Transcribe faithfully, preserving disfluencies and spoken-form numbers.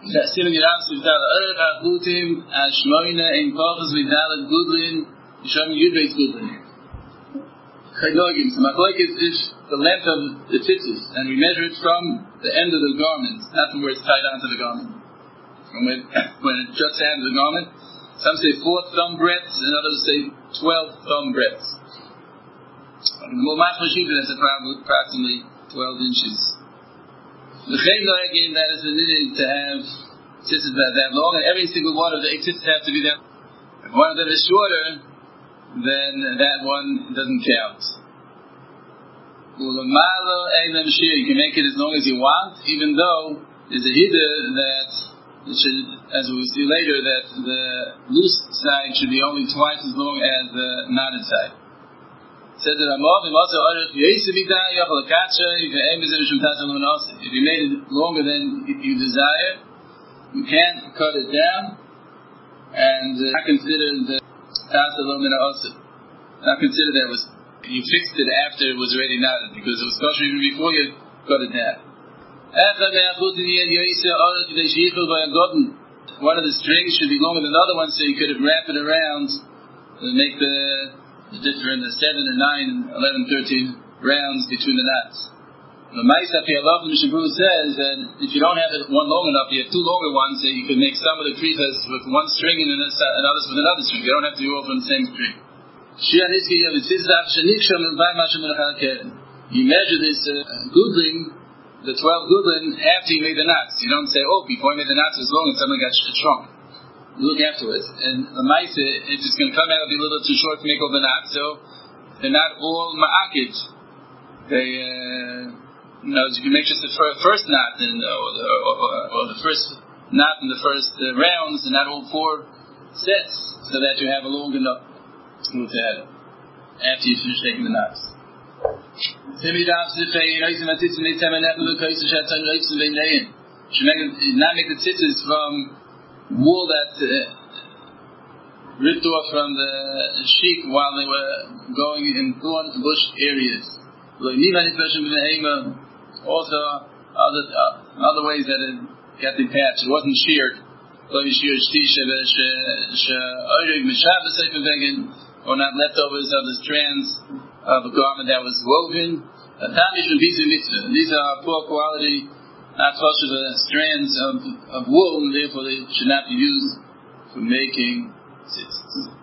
Simen Yirav Sivtal Erech Achutim Ashmoina Ein Kochas Vidalet Gudlin Yisham Yudbeis Gudlin. Chaylogim. So Machlokes is the length of the tzitzis, and we measure it from the end of the garment, not from where it's tied onto the garment. From when, when it juts out of the garment. Some say four thumb breadths, and others say twelve thumb breadths. The Mulmach Mashita, that's approximately twelve inches. The Chaylogim, that is the needed to have tzitzis that, that long, and every single one of the eight tzitzis have to be that. If one of them is shorter, then that one doesn't count. You can make it as long as you want, even though there's a hiddur that, it should, as we will see later, that the loose side should be only twice as long as the knotted side. It says that if you made it longer than you desire, you can't cut it down, and uh, not consider the not consider that was you fixed it after it was already knotted, because it was kosher even before you cut it down. One of the strings should be longer than the other one, so you could have wrapped it around and make the, the different the seven and nine and eleven, thirteen rounds between the knots. The Ma'aseh Pi'alov Mishabru says that if you don't have it one long enough, you have two longer ones, so you can make some of the kriyas with one string and, and others with another string. You don't have to do all from the same string. You measure this uh, gudlin, the twelve gudlin, after you made the knots. You don't say, oh, before I made the knots it was long and suddenly got shrunk. You look afterwards. And the Ma'aseh, if it's going to come out, it'll be a little too short to make all the knots, so they're not all ma'akid. They, uh, you know, you can make just the fir- first knot, and, uh, or, the, or, or, or the first knot in the first uh, rounds, and not all four sets, so that you have a long enough with that after you finish taking the knots. Should not make the tzitzis from wool that uh, ripped off from the sheep while they were going in thorn bush areas. Also, other uh, other ways that it got detached. It wasn't sheared. Or not leftovers of the strands of a garment that was woven. These are poor quality, not such of the strands of, of wool, and therefore they should not be used for making tzitzis.